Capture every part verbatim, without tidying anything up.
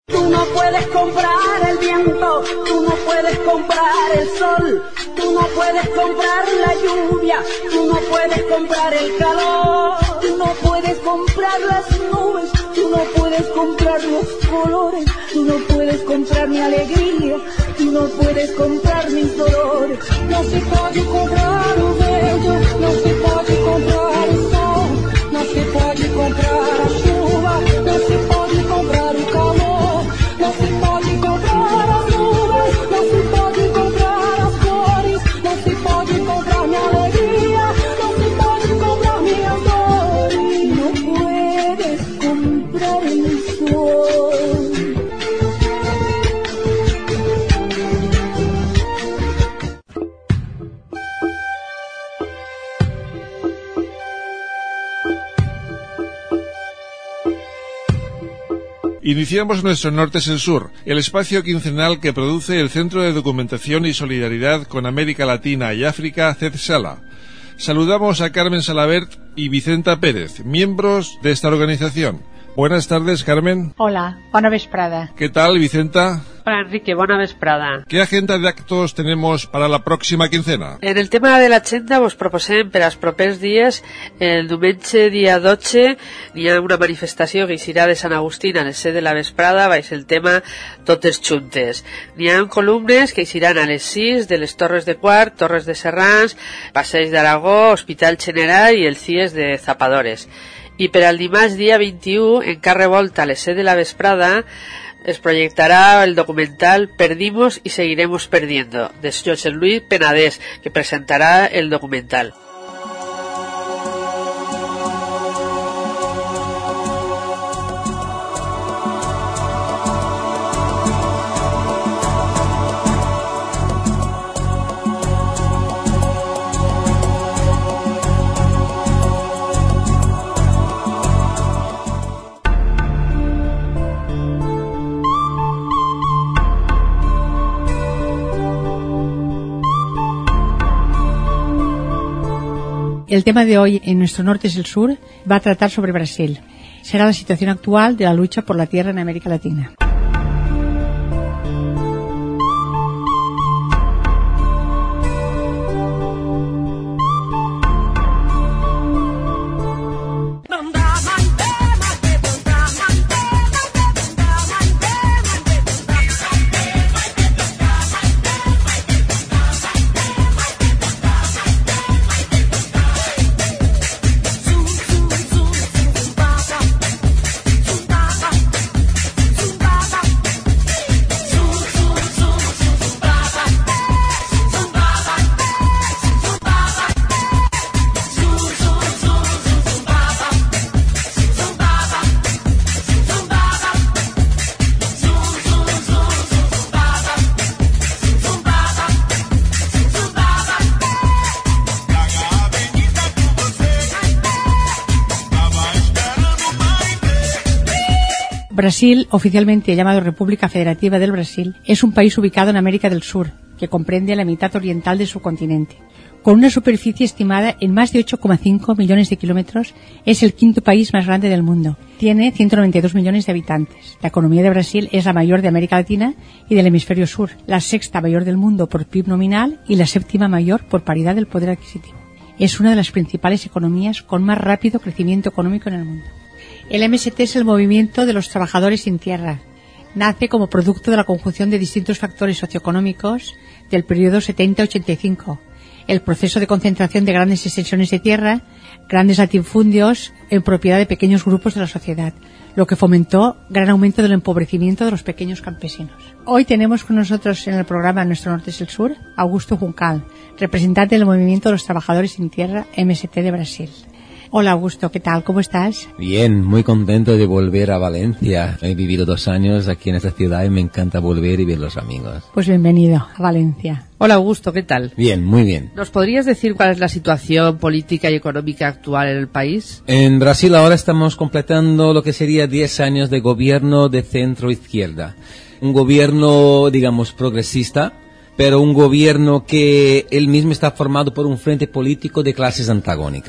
Tú no puedes comprar el viento, tú no puedes comprar el sol, tú no puedes comprar la lluvia, tú no puedes comprar el calor, tú no puedes comprar las nubes, tú no puedes comprar los colores, tú no puedes comprar mi alegría, tú no puedes comprar mis dolores. No se puede comprar o bello, no se puede comprar o sol, no se puede comprar a chuva, no se puede comprar o calor. No se pode comprar as nuvens, não se pode comprar as cores, não se pode comprar minha alegria, não se pode comprar minhas dores. Não puedes comprar el sol. Iniciamos nuestro Norte es el Sur, el espacio quincenal que produce el Centro de Documentación y Solidaridad con América Latina y África, CEDSALA. Saludamos a Carmen Salabert y Vicenta Pérez, miembros de esta organización. Buenas tardes, Carmen. Hola, bona vesprada. ¿Qué tal, Vicenta? Hola, Enrique, bona vesprada. ¿Qué agenda de actos tenemos para la próxima quincena? En el tema de l'agenda vos proposem per als propers dies, el diumenge dia dotze hi ha una manifestació que eixirà de Sant Agustín a les set de la vesprada, baix el tema Totes Juntes. N'hi ha columnes que eixiran a les sis de les Torres de Quart, Torres de Serrans, Passeig d'Aragó, Hospital General i el C I E S de Zapadores. I per al dimarts dia vint-i-u, en Carrer Volta a les set de la vesprada, es proyectará el documental Perdimos y seguiremos perdiendo, de José Luis Penedès, que presentará el documental. El tema de hoy en nuestro Norte es el Sur va a tratar sobre Brasil. Será la situación actual de la lucha por la tierra en América Latina. Brasil, oficialmente llamado República Federativa del Brasil, es un país ubicado en América del Sur, que comprende la mitad oriental de su continente. Con una superficie estimada en más de ocho coma cinco millones de kilómetros, es el quinto país más grande del mundo. Tiene ciento noventa y dos millones de habitantes. La economía de Brasil es la mayor de América Latina y del hemisferio sur, la sexta mayor del mundo por P I B nominal y la séptima mayor por paridad del poder adquisitivo. Es una de las principales economías con más rápido crecimiento económico en el mundo. El M S T es el movimiento de los trabajadores sin tierra. Nace como producto de la conjunción de distintos factores socioeconómicos del periodo setenta a ochenta y cinco. El proceso de concentración de grandes extensiones de tierra, grandes latifundios en propiedad de pequeños grupos de la sociedad, lo que fomentó gran aumento del empobrecimiento de los pequeños campesinos. Hoy tenemos con nosotros en el programa Nuestro Norte es el Sur, Augusto Juncal, representante del movimiento de los trabajadores sin tierra M S T de Brasil. Hola Augusto, ¿qué tal? ¿Cómo estás? Bien, muy contento de volver a Valencia. He vivido dos años aquí en esta ciudad y me encanta volver y ver los amigos. Pues bienvenido a Valencia. Hola Augusto, ¿qué tal? Bien, muy bien. ¿Nos podrías decir cuál es la situación política y económica actual en el país? En Brasil ahora estamos completando lo que sería diez años de gobierno de centro-izquierda. Un gobierno, digamos, progresista, pero un gobierno que él mismo está formado por un frente político de clases antagónicas.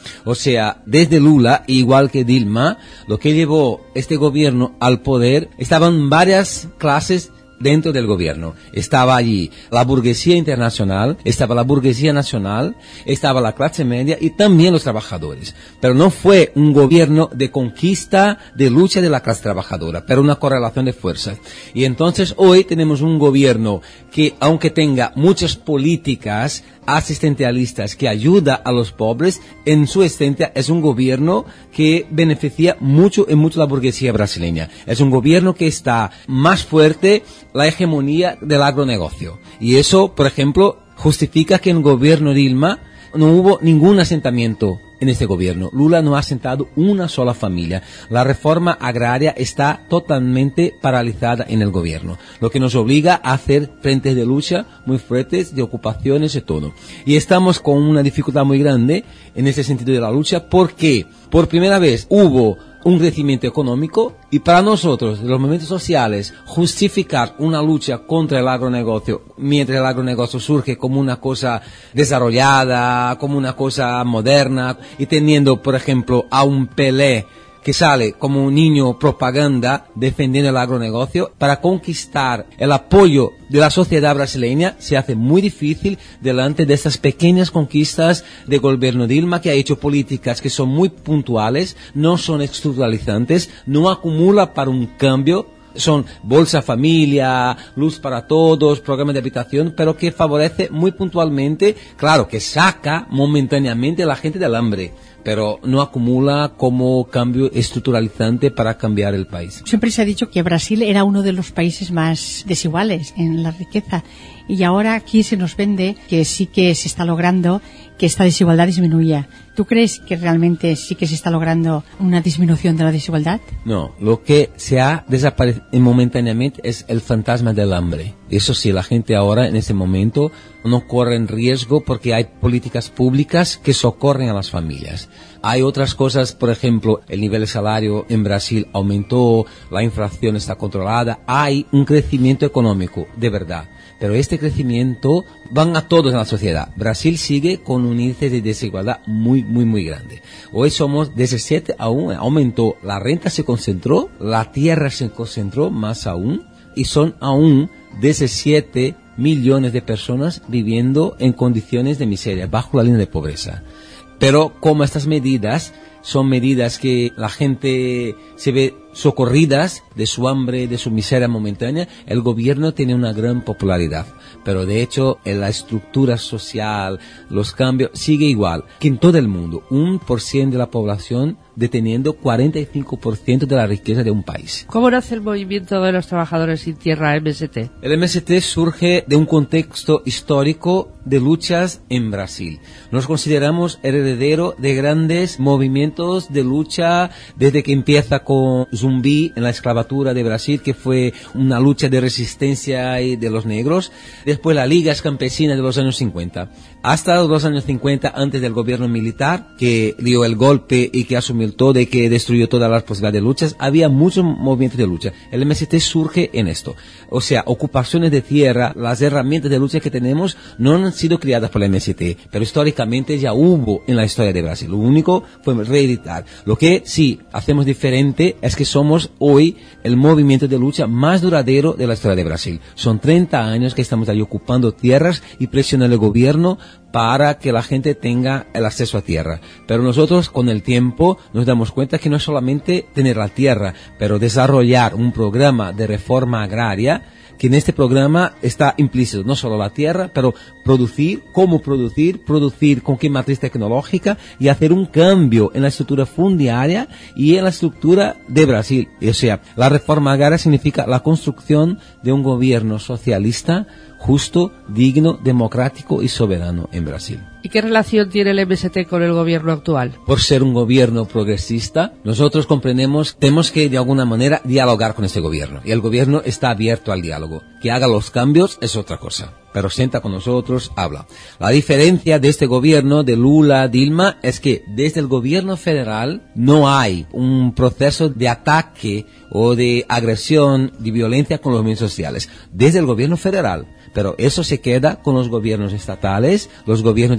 O sea, desde Lula, igual que Dilma, lo que llevó este gobierno al poder, estaban varias clases dentro del gobierno. Estaba allí la burguesía internacional, estaba la burguesía nacional, estaba la clase media y también los trabajadores. Pero no fue un gobierno de conquista, de lucha de la clase trabajadora, pero una correlación de fuerzas. Y entonces hoy tenemos un gobierno que, aunque tenga muchas políticas asistencialistas que ayuda a los pobres, en su esencia es un gobierno que beneficia mucho y mucho a la burguesía brasileña. Es un gobierno que está más fuerte la hegemonía del agronegocio. Y eso, por ejemplo, justifica que en el gobierno de Dilma no hubo ningún asentamiento en este gobierno. Lula no ha asentado una sola familia. La reforma agraria está totalmente paralizada en el gobierno, lo que nos obliga a hacer frentes de lucha muy fuertes, de ocupaciones y todo. Y estamos con una dificultad muy grande en ese sentido de la lucha, porque por primera vez hubo un crecimiento económico y para nosotros, los movimientos sociales, justificar una lucha contra el agronegocio mientras el agronegocio surge como una cosa desarrollada, como una cosa moderna y teniendo, por ejemplo, a un Pelé que sale como un niño propaganda defendiendo el agronegocio, para conquistar el apoyo de la sociedad brasileña se hace muy difícil delante de estas pequeñas conquistas de gobierno Dilma, que ha hecho políticas que son muy puntuales, no son estructuralizantes, no acumula para un cambio. Son Bolsa Familia, Luz para Todos, programas de habitación, pero que favorece muy puntualmente, claro, que saca momentáneamente a la gente del hambre, pero no acumula como cambio estructuralizante para cambiar el país. Siempre se ha dicho que Brasil era uno de los países más desiguales en la riqueza, y ahora aquí se nos vende que sí que se está logrando que esta desigualdad disminuya. ¿Tú crees que realmente sí que se está logrando una disminución de la desigualdad? No, lo que se ha desaparecido momentáneamente es el fantasma del hambre. Eso sí, la gente ahora en este momento no corre en riesgo porque hay políticas públicas que socorren a las familias. Hay otras cosas, por ejemplo, el nivel de salario en Brasil aumentó, la inflación está controlada, hay un crecimiento económico, de verdad. Pero este crecimiento van a todos en la sociedad. Brasil sigue con un índice de desigualdad muy, muy, muy grande. Hoy somos diecisiete aún, aumentó, la renta se concentró, la tierra se concentró más aún, y son aún diecisiete millones de personas viviendo en condiciones de miseria, bajo la línea de pobreza. Pero como estas medidas son medidas que la gente se ve socorridas de su hambre, de su miseria momentánea, el gobierno tiene una gran popularidad. Pero de hecho, en la estructura social, los cambios, sigue igual que en todo el mundo. Un por ciento de la población deteniendo cuarenta y cinco por ciento de la riqueza de un país. ¿Cómo nace el movimiento de los trabajadores sin tierra, M S T? El M S T surge de un contexto histórico de luchas en Brasil. Nos consideramos heredero de grandes movimientos de lucha desde que empieza con Zumbi en la esclavatura de Brasil, que fue una lucha de resistencia de los negros. Después las ligas campesinas de los años cincuenta. Hasta los años cincuenta, antes del gobierno militar, que dio el golpe y que asumió todo y que destruyó todas las posibilidades de luchas, había muchos movimientos de lucha. El M S T surge en esto. O sea, ocupaciones de tierra, las herramientas de lucha que tenemos no han sido creadas por el M S T, pero históricamente ya hubo en la historia de Brasil. Lo único fue reeditar. Lo que sí hacemos diferente es que somos hoy el movimiento de lucha más duradero de la historia de Brasil. Son treinta años que estamos ahí ocupando tierras y presionando al gobierno para que la gente tenga el acceso a tierra. Pero nosotros con el tiempo nos damos cuenta que no es solamente tener la tierra, pero desarrollar un programa de reforma agraria, que en este programa está implícito no solo la tierra, pero producir, cómo producir, producir con qué matriz tecnológica y hacer un cambio en la estructura fundiaria y en la estructura de Brasil. O sea, la reforma agraria significa la construcción de un gobierno socialista justo, digno, democrático y soberano en Brasil. ¿Y qué relación tiene el M S T con el gobierno actual? Por ser un gobierno progresista, nosotros comprendemos, tenemos que de alguna manera dialogar con este gobierno. Y el gobierno está abierto al diálogo. Que haga los cambios es otra cosa. Pero sienta con nosotros, habla. La diferencia de este gobierno, de Lula, Dilma, es que desde el gobierno federal no hay un proceso de ataque o de agresión, de violencia con los movimientos sociales. Desde el gobierno federal. Pero eso se queda con los gobiernos estatales, los gobiernos de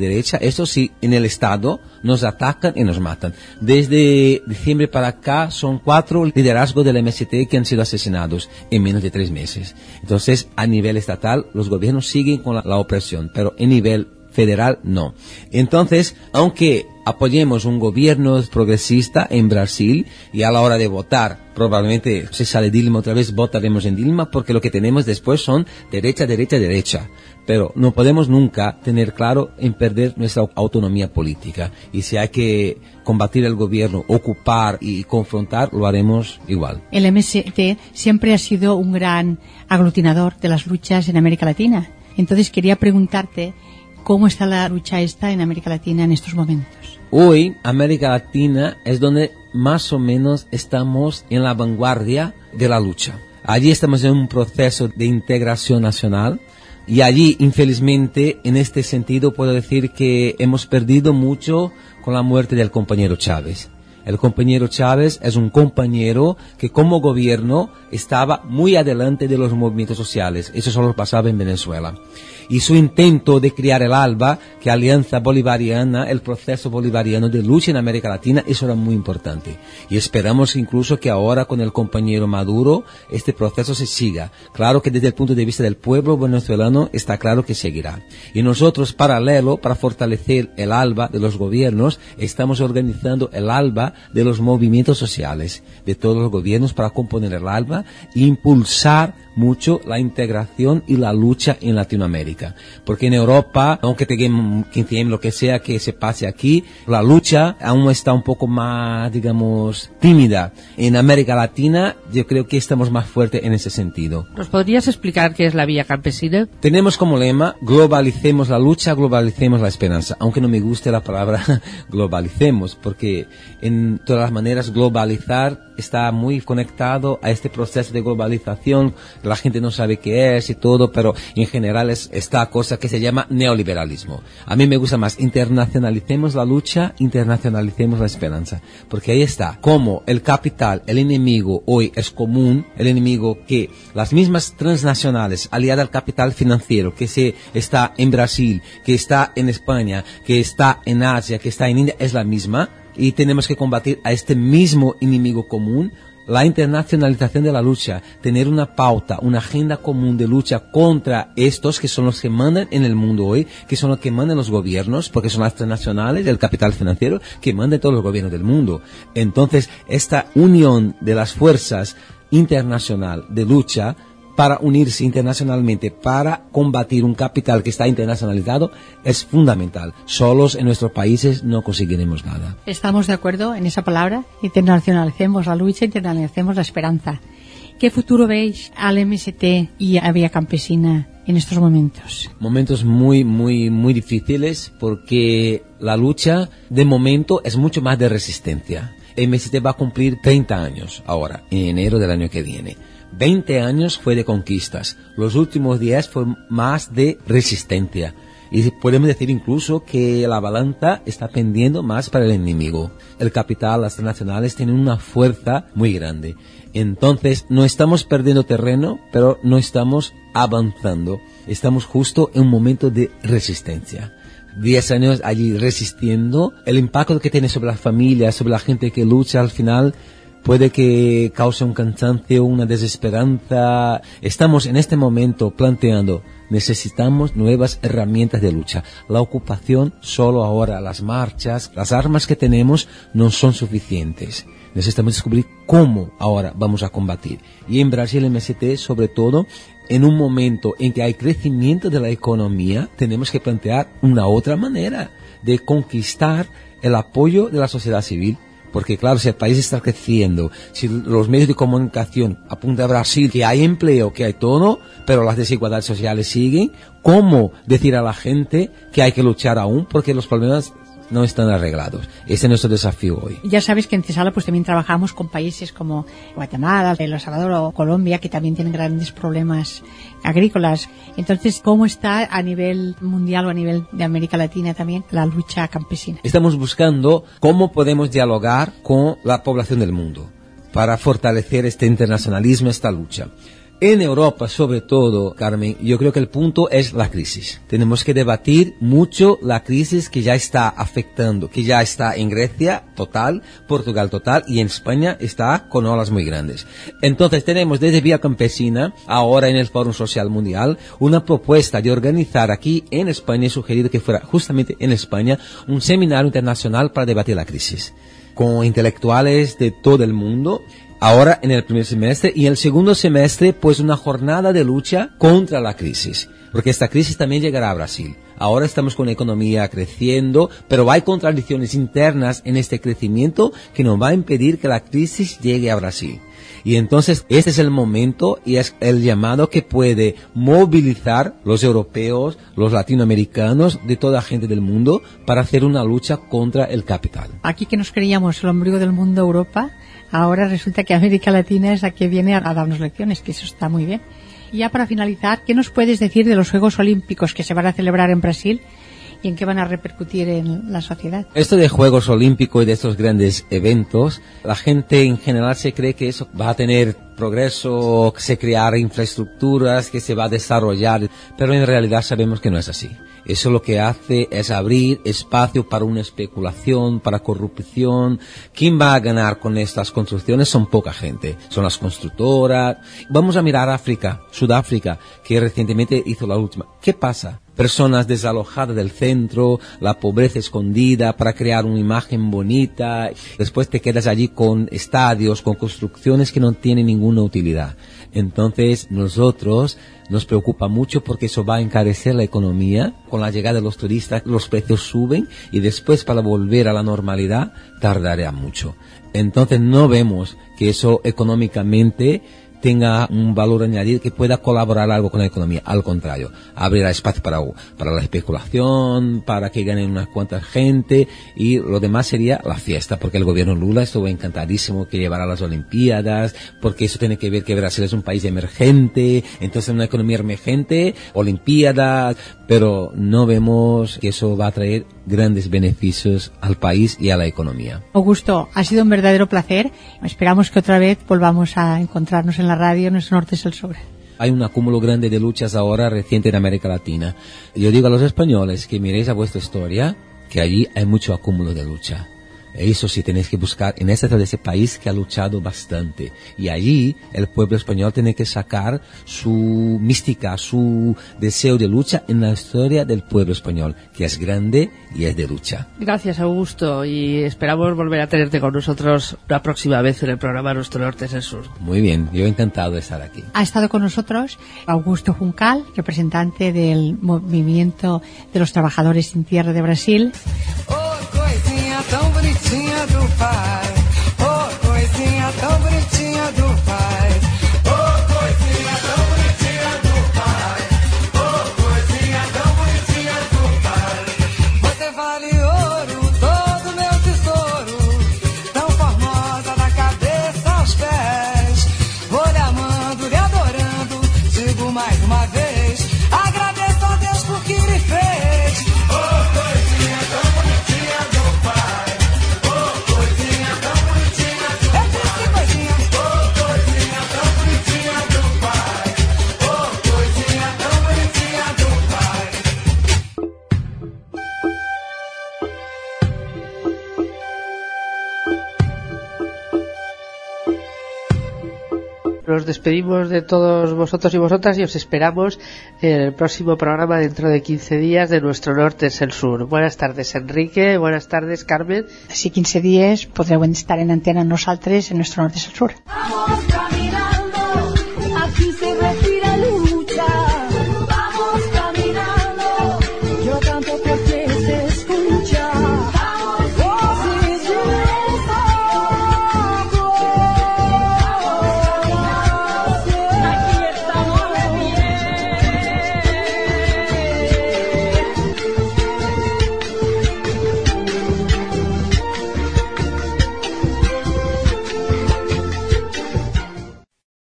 derecha, eso sí, en el Estado nos atacan y nos matan. Desde diciembre para acá son cuatro liderazgos del M S T que han sido asesinados en menos de tres meses. Entonces, a nivel estatal, los gobiernos siguen con la, la opresión, pero en nivel federal no. Entonces, aunque apoyemos un gobierno progresista en Brasil y a la hora de votar, probablemente si sale Dilma otra vez, votaremos en Dilma porque lo que tenemos después son derecha, derecha, derecha. Pero no podemos nunca tener claro en perder nuestra autonomía política. Y si hay que combatir el gobierno, ocupar y confrontar, lo haremos igual. El M S T siempre ha sido un gran aglutinador de las luchas en América Latina. Entonces quería preguntarte cómo está la lucha esta en América Latina en estos momentos. Hoy, América Latina es donde más o menos estamos en la vanguardia de la lucha. Allí estamos en un proceso de integración nacional y allí, infelizmente, en este sentido puedo decir que hemos perdido mucho con la muerte del compañero Chávez. El compañero Chávez es un compañero que como gobierno estaba muy adelante de los movimientos sociales. Eso solo pasaba en Venezuela. Y su intento de crear el ALBA, que Alianza Bolivariana, el proceso bolivariano de lucha en América Latina, eso era muy importante. Y esperamos incluso que ahora con el compañero Maduro este proceso se siga. Claro que desde el punto de vista del pueblo venezolano está claro que seguirá. Y nosotros, paralelo, para fortalecer el ALBA de los gobiernos, estamos organizando el ALBA de los movimientos sociales, de todos los gobiernos para componer el ALBA e impulsar mucho la integración y la lucha en Latinoamérica. Porque en Europa, aunque tengamos quince años, lo que sea que se pase aquí, la lucha aún está un poco más, digamos, tímida. En América Latina, yo creo que estamos más fuertes en ese sentido. ¿Nos podrías explicar qué es la Vía Campesina? Tenemos como lema, globalicemos la lucha, globalicemos la esperanza. Aunque no me guste la palabra globalicemos, porque en todas las maneras globalizar está muy conectado a este proceso de globalización. La gente no sabe qué es y todo, pero en general es esta cosa que se llama neoliberalismo. A mí me gusta más, internacionalicemos la lucha, internacionalicemos la esperanza. Porque ahí está, como el capital, el enemigo hoy es común, el enemigo que las mismas transnacionales, aliadas al capital financiero, que se está en Brasil, que está en España, que está en Asia, que está en India, es la misma. Y tenemos que combatir a este mismo enemigo común, la internacionalización de la lucha, tener una pauta, una agenda común de lucha contra estos que son los que mandan en el mundo hoy, que son los que mandan los gobiernos, porque son las transnacionales, el capital financiero, que mandan todos los gobiernos del mundo. Entonces, esta unión de las fuerzas internacional de lucha para unirse internacionalmente, para combatir un capital que está internacionalizado, es fundamental. Solos en nuestros países no conseguiremos nada. Estamos de acuerdo en esa palabra. Internacionalicemos la lucha, internacionalicemos la esperanza. ¿Qué futuro veis al M S T y a Vía Campesina en estos momentos? Momentos muy, muy, muy difíciles porque la lucha de momento es mucho más de resistencia. El M S T va a cumplir treinta años ahora, en enero del año que viene. veinte años fue de conquistas, los últimos diez fue más de resistencia. Y podemos decir incluso que la balanza está pendiendo más para el enemigo. El capital, las transnacionales tienen una fuerza muy grande. Entonces, no estamos perdiendo terreno, pero no estamos avanzando. Estamos justo en un momento de resistencia. Diez años allí resistiendo. El impacto que tiene sobre las familias, sobre la gente que lucha al final, puede que cause un cansancio, una desesperanza. Estamos en este momento planteando, necesitamos nuevas herramientas de lucha. La ocupación, solo ahora, las marchas, las armas que tenemos no son suficientes. Necesitamos descubrir cómo ahora vamos a combatir. Y en Brasil, M S T, sobre todo, en un momento en que hay crecimiento de la economía, tenemos que plantear una otra manera de conquistar el apoyo de la sociedad civil. Porque claro, si el país está creciendo, si los medios de comunicación apuntan a Brasil, que hay empleo, que hay todo, pero las desigualdades sociales siguen, ¿cómo decir a la gente que hay que luchar aún? Porque los problemas no están arreglados. Ese es nuestro desafío hoy. Ya sabes que en Cesala pues también trabajamos con países como Guatemala, El Salvador o Colombia, que también tienen grandes problemas agrícolas. Entonces, ¿cómo está a nivel mundial o a nivel de América Latina también la lucha campesina? Estamos buscando cómo podemos dialogar con la población del mundo para fortalecer este internacionalismo, esta lucha. En Europa, sobre todo, Carmen, yo creo que el punto es la crisis. Tenemos que debatir mucho la crisis que ya está afectando, que ya está en Grecia total, Portugal total y en España está con olas muy grandes. Entonces tenemos desde Vía Campesina, ahora en el Fórum Social Mundial, una propuesta de organizar aquí en España, he sugerido que fuera justamente en España, un seminario internacional para debatir la crisis, con intelectuales de todo el mundo. Ahora en el primer semestre y en el segundo semestre pues una jornada de lucha contra la crisis, porque esta crisis también llegará a Brasil. Ahora estamos con la economía creciendo, pero hay contradicciones internas en este crecimiento que nos va a impedir que la crisis llegue a Brasil. Y entonces este es el momento y es el llamado que puede movilizar los europeos, los latinoamericanos, de toda gente del mundo para hacer una lucha contra el capital. Aquí que nos creíamos el ombligo del mundo, Europa, ahora resulta que América Latina es la que viene a darnos lecciones, que eso está muy bien. Y ya para finalizar, ¿qué nos puedes decir de los Juegos Olímpicos que se van a celebrar en Brasil y en qué van a repercutir en la sociedad? Esto de Juegos Olímpicos y de estos grandes eventos, la gente en general se cree que eso va a tener progreso, que se creará infraestructuras, que se va a desarrollar, pero en realidad sabemos que no es así. Eso lo que hace es abrir espacio para una especulación, para corrupción. ¿Quién va a ganar con estas construcciones? Son poca gente, son las constructoras. Vamos a mirar África, Sudáfrica, que recientemente hizo la última. ¿Qué pasa? Personas desalojadas del centro, la pobreza escondida para crear una imagen bonita. Después te quedas allí con estadios, con construcciones que no tienen ninguna utilidad. Entonces nosotros nos preocupa mucho porque eso va a encarecer la economía. Con la llegada de los turistas los precios suben y después para volver a la normalidad tardará mucho. Entonces no vemos que eso económicamente tenga un valor añadido que pueda colaborar algo con la economía. Al contrario, abrirá espacio para, para la especulación, para que ganen unas cuantas gente, y lo demás sería la fiesta, porque el gobierno Lula estuvo encantadísimo que llevará las Olimpiadas, porque eso tiene que ver que Brasil es un país emergente, entonces una economía emergente, Olimpiadas, pero no vemos que eso va a traer grandes beneficios al país y a la economía. Augusto, ha sido un verdadero placer. Esperamos que otra vez volvamos a encontrarnos en la radio, Nuestro Norte es el Sur. Hay un acúmulo grande de luchas ahora reciente en América Latina. Yo digo a los españoles que miréis a vuestra historia, que allí hay mucho acúmulo de lucha. Eso sí tenéis que buscar en ese, de ese país que ha luchado bastante. Y allí el pueblo español tiene que sacar su mística, su deseo de lucha en la historia del pueblo español, que es grande y es de lucha. Gracias, Augusto, y esperamos volver a tenerte con nosotros la próxima vez en el programa Nuestro Norte es el Sur. Muy bien, yo encantado de estar aquí. Ha estado con nosotros Augusto Juncal, representante del movimiento de los trabajadores sin tierra de Brasil. Tão bonitinha do pai, oh, coisinha tão bonitinha do pai, oh, coisinha tão bonitinha do pai, oh, coisinha tão bonitinha do pai. Você vale ouro, todo meu tesouro, tão formosa da cabeça aos pés. Vou lhe amando, lhe adorando, digo mais uma vez, agradeço a Deus por que lhe fez. Oh, coisinha tão bonitinha do pai. Nos despedimos de todos vosotros y vosotras y os esperamos en el próximo programa dentro de quince días de Nuestro Norte es el Sur. Buenas tardes, Enrique. Buenas tardes, Carmen. Así quince días podreu estar en antena nosaltres en Nuestro Norte es el Sur. Vamos caminando, así se respira.